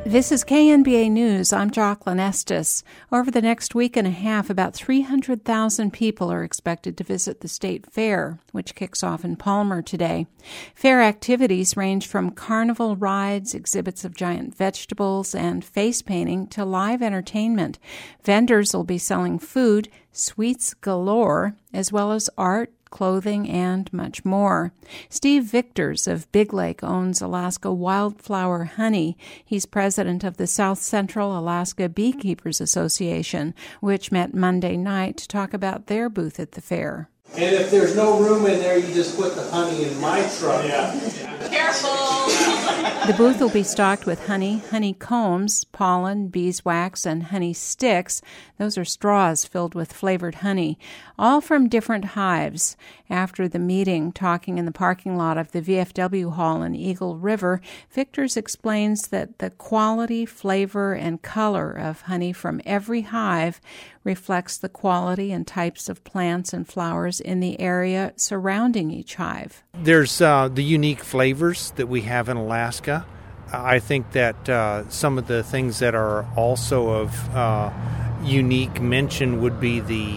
This is KNBA News. I'm Jocelyn Estes. Over the next week and a half, about 300,000 people are expected to visit the State Fair, which kicks off in Palmer today. Fair activities range from carnival rides, exhibits of giant vegetables, and face painting to live entertainment. Vendors will be selling food, sweets galore, as well as art, clothing, and much more. Steve Victors of Big Lake owns Alaska Wildflower Honey. He's president of the South Central Alaska Beekeepers Association, which met Monday night to talk about their booth at the fair. And if there's no room in there, you just put the honey in my truck. Careful! The booth will be stocked with honeycombs, pollen, beeswax, and honey sticks. Those are straws filled with flavored honey, all from different hives. After the meeting, talking in the parking lot of the VFW Hall in Eagle River, Victors explains that the quality, flavor, and color of honey from every hive reflects the quality and types of plants and flowers in the area surrounding each hive. There's the unique flavors that we have in Alaska. I think that some of the things that are also of unique mention would be the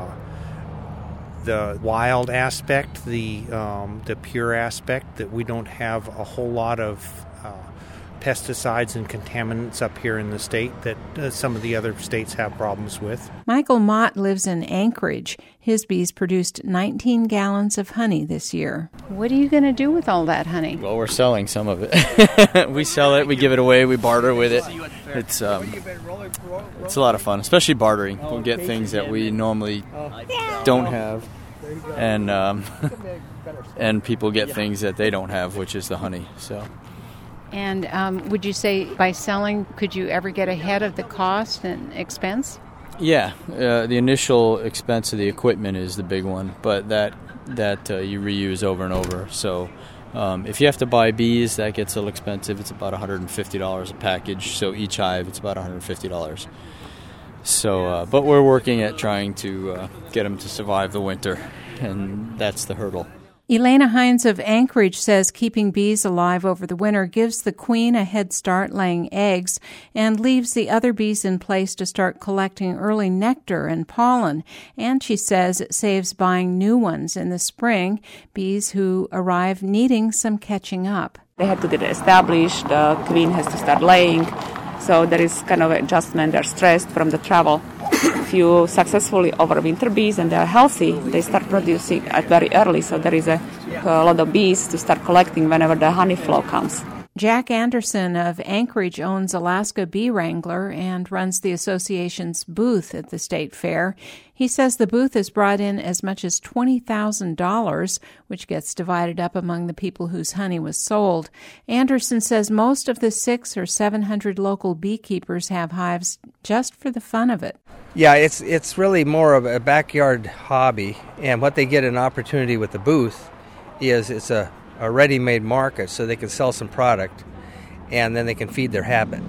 wild aspect, the pure aspect, that we don't have a whole lot of pesticides and contaminants up here in the state that some of the other states have problems with. Michael Mott lives in Anchorage. His bees produced 19 gallons of honey this year. What are you going to do with all that honey? Well, we're selling some of it. We sell it, we give it away, we barter with it. It's a lot of fun, especially bartering. We'll get things that we normally don't have, and people get things that they don't have, which is the honey. And would you say by selling, could you ever get ahead of the cost and expense? Yeah, the initial expense of the equipment is the big one, but that you reuse over and over. So if you have to buy bees, that gets a little expensive. It's about $150 a package. So each hive, it's about $150. So, but we're working at trying to get them to survive the winter, and that's the hurdle. Elena Hines of Anchorage says keeping bees alive over the winter gives the queen a head start laying eggs and leaves the other bees in place to start collecting early nectar and pollen. And she says it saves buying new ones in the spring, bees who arrive needing some catching up. They have to get established, the queen has to start laying, so there is kind of adjustment, they're stressed from the travel. If you successfully overwinter bees and they're healthy, they start producing at very early, so there is a lot of bees to start collecting whenever the honey flow comes. Jack Anderson of Anchorage owns Alaska Bee Wrangler and runs the association's booth at the state fair. He says the booth has brought in as much as $20,000, which gets divided up among the people whose honey was sold. Anderson says most of the 600 or 700 local beekeepers have hives just for the fun of it. Yeah, it's really more of a backyard hobby, and what they get an opportunity with the booth is it's a ready-made market, so they can sell some product, and then they can feed their habit.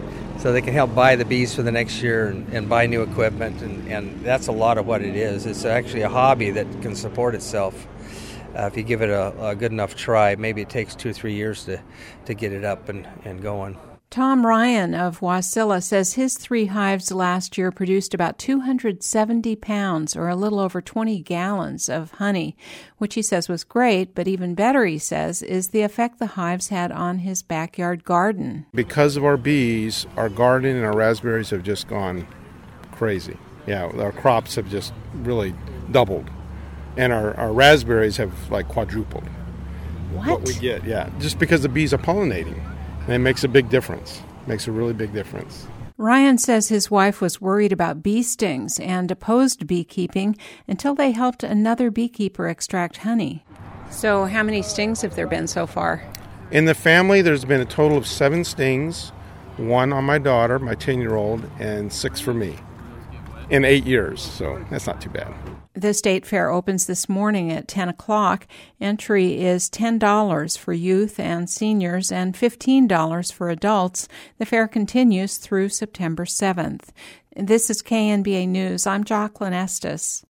So they can help buy the bees for the next year and buy new equipment, and that's a lot of what it is. It's actually a hobby that can support itself if you give it a good enough try. Maybe it takes 2 or 3 years to get it up and going. Tom Ryan of Wasilla says his 3 hives last year produced about 270 pounds, or a little over 20 gallons of honey, which he says was great, but even better, he says, is the effect the hives had on his backyard garden. Because of our bees, our garden and our raspberries have just gone crazy. Yeah, our crops have just really doubled, and our raspberries have like quadrupled. What we get, yeah, just because the bees are pollinating. And it makes a big difference. Makes a really big difference. Ryan says his wife was worried about bee stings and opposed beekeeping until they helped another beekeeper extract honey. So how many stings have there been so far? In the family, there's been a total of 7 stings, 1 on my daughter, my 10-year-old, and 6 for me in 8 years. So that's not too bad. The state fair opens this morning at 10 o'clock. Entry is $10 for youth and seniors and $15 for adults. The fair continues through September 7th. This is KNBA News. I'm Jocelyn Estes.